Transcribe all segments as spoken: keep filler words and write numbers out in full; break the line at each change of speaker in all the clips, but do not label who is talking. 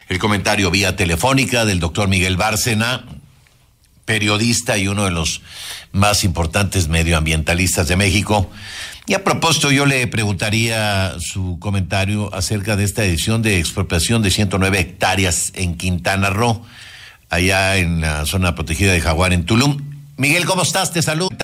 El comentario vía telefónica del doctor Miguel Bárcena, periodista y uno de los más importantes medioambientalistas de México. Y a propósito, yo le preguntaría su comentario acerca de esta edición de expropiación de ciento nueve hectáreas en Quintana Roo, allá en la zona protegida de Jaguar, en Tulum. Miguel, ¿cómo estás? Te saludo.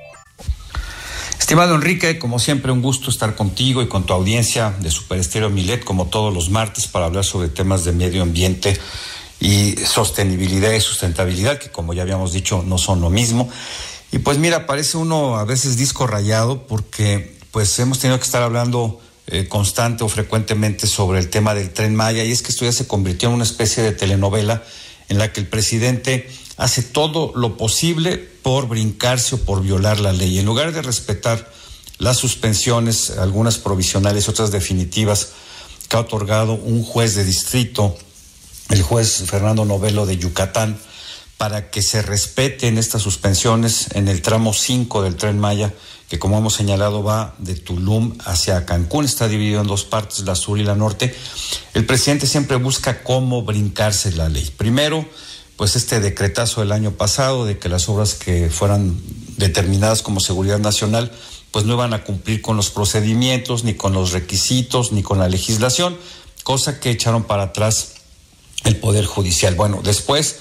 Estimado Enrique, como siempre, un gusto estar contigo y con tu audiencia de Super Estéreo Milet, como todos los martes, para hablar sobre temas de medio ambiente y sostenibilidad y sustentabilidad, que como ya habíamos dicho, no son lo mismo. Y pues mira, parece uno a veces disco rayado, porque pues hemos tenido que estar hablando eh, constante o frecuentemente sobre el tema del Tren Maya, y es que esto ya se convirtió en una especie de telenovela en la que el presidente hace todo lo posible por brincarse o por violar la ley. En lugar de respetar las suspensiones, algunas provisionales, otras definitivas, que ha otorgado un juez de distrito, el juez Fernando Novelo de Yucatán, para que se respeten estas suspensiones en el tramo cinco del Tren Maya, que como hemos señalado va de Tulum hacia Cancún, está dividido en dos partes, la sur y la norte. El presidente siempre busca cómo brincarse la ley. Primero, pues este decretazo del año pasado de que las obras que fueran determinadas como seguridad nacional pues no iban a cumplir con los procedimientos, ni con los requisitos, ni con la legislación, cosa que echaron para atrás el Poder Judicial. Bueno, después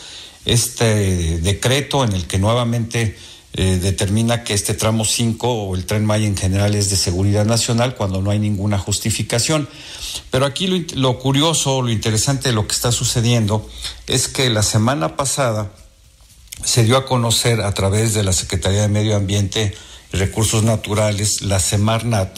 este decreto en el que nuevamente eh, determina que este tramo cinco o el Tren Maya en general es de seguridad nacional cuando no hay ninguna justificación. Pero aquí lo, lo curioso, lo interesante de lo que está sucediendo es que la semana pasada se dio a conocer a través de la Secretaría de Medio Ambiente y Recursos Naturales, la Semarnat,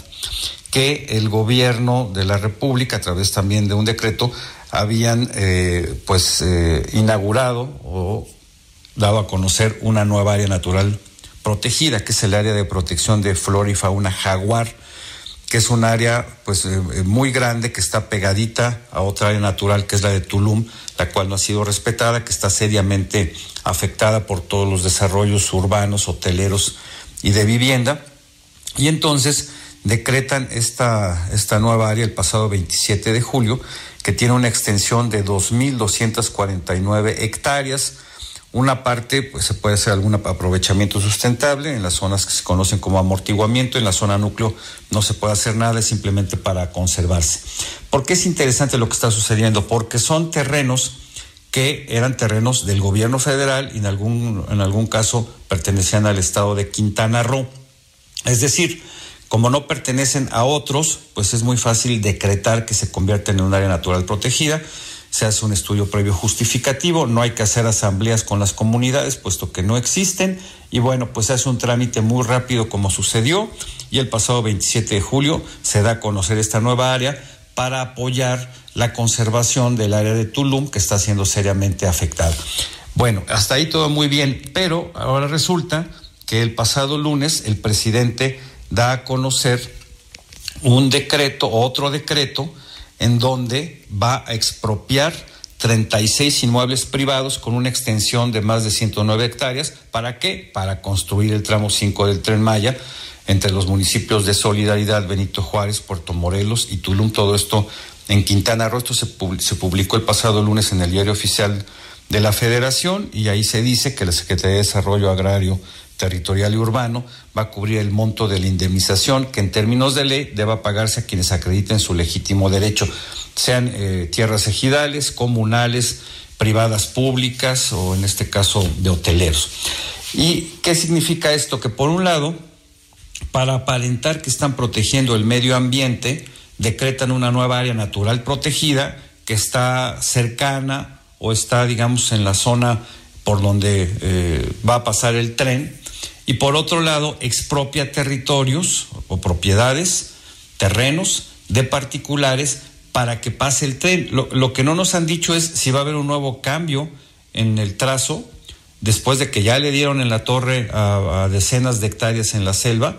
que el gobierno de la República, a través también de un decreto, habían eh, pues eh, inaugurado o dado a conocer una nueva área natural protegida, que es el área de protección de flora y fauna jaguar, que es un área pues eh, muy grande que está pegadita a otra área natural que es la de Tulum, la cual no ha sido respetada, que está seriamente afectada por todos los desarrollos urbanos, hoteleros y de vivienda. Y entonces decretan esta, esta nueva área el pasado veintisiete de julio, que tiene una extensión de dos mil doscientas cuarenta y nueve hectáreas. Una parte, pues se puede hacer algún aprovechamiento sustentable en las zonas que se conocen como amortiguamiento, en la zona núcleo no se puede hacer nada, es simplemente para conservarse. ¿Por qué es interesante lo que está sucediendo? Porque son terrenos que eran terrenos del gobierno federal y en algún, en algún caso pertenecían al estado de Quintana Roo. Es decir, como no pertenecen a otros, pues es muy fácil decretar que se convierten en un área natural protegida. Se hace un estudio previo justificativo, no hay que hacer asambleas con las comunidades, puesto que no existen, y bueno, pues se hace un trámite muy rápido como sucedió, y el pasado veintisiete de julio se da a conocer esta nueva área para apoyar la conservación del área de Tulum, que está siendo seriamente afectada. Bueno, hasta ahí todo muy bien, pero ahora resulta que el pasado lunes el presidente da a conocer un decreto, otro decreto, en donde va a expropiar treinta y seis inmuebles privados con una extensión de más de ciento nueve hectáreas. ¿Para qué? Para construir el tramo cinco del Tren Maya entre los municipios de Solidaridad, Benito Juárez, Puerto Morelos y Tulum, todo esto en Quintana Roo. Esto se, pub- se publicó el pasado lunes en el Diario Oficial de la Federación, y ahí se dice que la Secretaría de Desarrollo Agrario, Territorial y Urbano va a cubrir el monto de la indemnización que en términos de ley deba pagarse a quienes acrediten su legítimo derecho, sean eh, tierras ejidales, comunales, privadas, públicas o en este caso de hoteleros. ¿Y qué significa esto? Que por un lado, para aparentar que están protegiendo el medio ambiente, decretan una nueva área natural protegida que está cercana o está, digamos, en la zona por donde eh, va a pasar el tren, y por otro lado expropia territorios o propiedades, terrenos de particulares para que pase el tren. Lo, lo que no nos han dicho es si va a haber un nuevo cambio en el trazo después de que ya le dieron en la torre a, a decenas de hectáreas en la selva,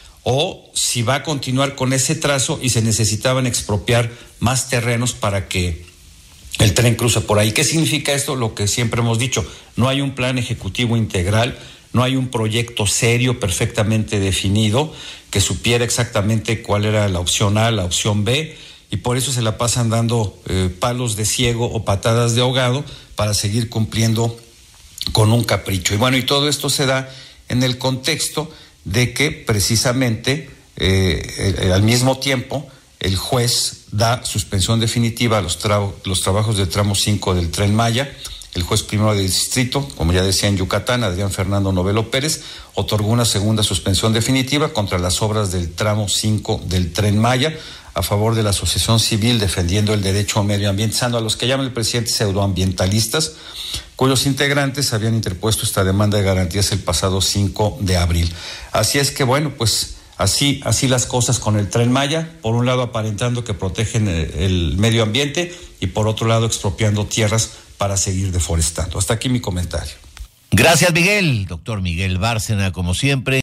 o si va a continuar con ese trazo y se necesitaban expropiar más terrenos para que el tren cruce por ahí. ¿Qué significa esto? Lo que siempre hemos dicho, no hay un plan ejecutivo integral, no hay un proyecto serio, perfectamente definido, que supiera exactamente cuál era la opción A, la opción B, y por eso se la pasan dando eh, palos de ciego o patadas de ahogado para seguir cumpliendo con un capricho. Y bueno, y todo esto se da en el contexto de que precisamente eh, el, al mismo tiempo el juez da suspensión definitiva a los, tra- los trabajos del tramo cinco del Tren Maya. El juez primero de distrito, como ya decía en Yucatán, Adrián Fernando Novelo Pérez, otorgó una segunda suspensión definitiva contra las obras del tramo cinco del Tren Maya a favor de la Asociación Civil Defendiendo el Derecho a Medio Ambiente Sano, a los que llama el presidente pseudoambientalistas, cuyos integrantes habían interpuesto esta demanda de garantías el pasado cinco de abril. Así es que, bueno, pues así, así las cosas con el Tren Maya, por un lado aparentando que protegen el, el medio ambiente y por otro lado expropiando tierras para seguir deforestando. Hasta aquí mi comentario.
Gracias, Miguel. Doctor Miguel Bárcena, como siempre.